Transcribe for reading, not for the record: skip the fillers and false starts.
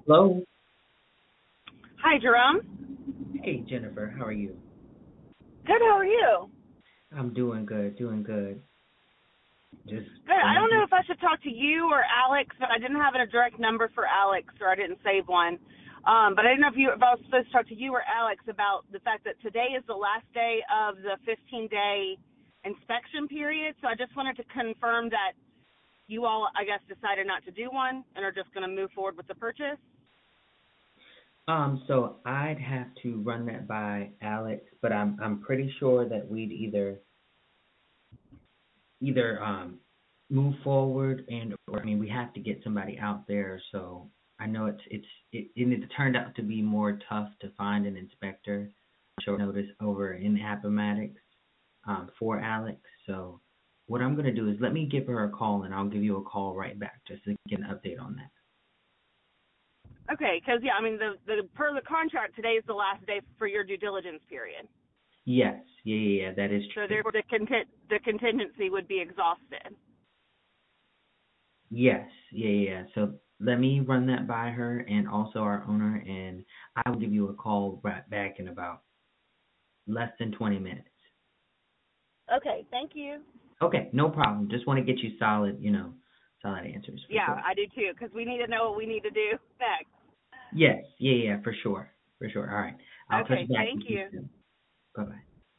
Hello. Hi, Jerome. Hey, Jennifer. How are you? Good, how are you? I'm doing good, doing good. Just Good. I going don't know through. if I should talk to you or Alex, but I didn't have a direct number for Alex, or I didn't save one. But I didn't know if I was supposed to talk to you or Alex about the fact that today is the last day of the 15-day inspection period. So I just wanted to confirm that you all, I guess, decided not to do one and are just going to move forward with the purchase. So I'd have to run that by Alex, but I'm pretty sure that we'd either move forward or I mean we have to get somebody out there. So I know it turned out to be more tough to find an inspector short notice over in Appomattox for Alex. So what I'm gonna do is let me give her a call and I'll give you a call right back just to get an update on that. Okay, because, yeah, I mean, the per the contract, today is the last day for your due diligence period. Yes, yeah, that is So true. therefore, the contingency would be exhausted. Yes, yeah. So let me run that by her and also our owner, and I will give you a call right back in about less than 20 minutes. Okay, thank you. Okay, no problem. Just want to get you solid answers for Yeah, sure. I do too, because we need to know what we need to do next. Yes, yeah, for sure, for sure. All right, I'll touch Okay, back thank with you you. soon. Bye bye.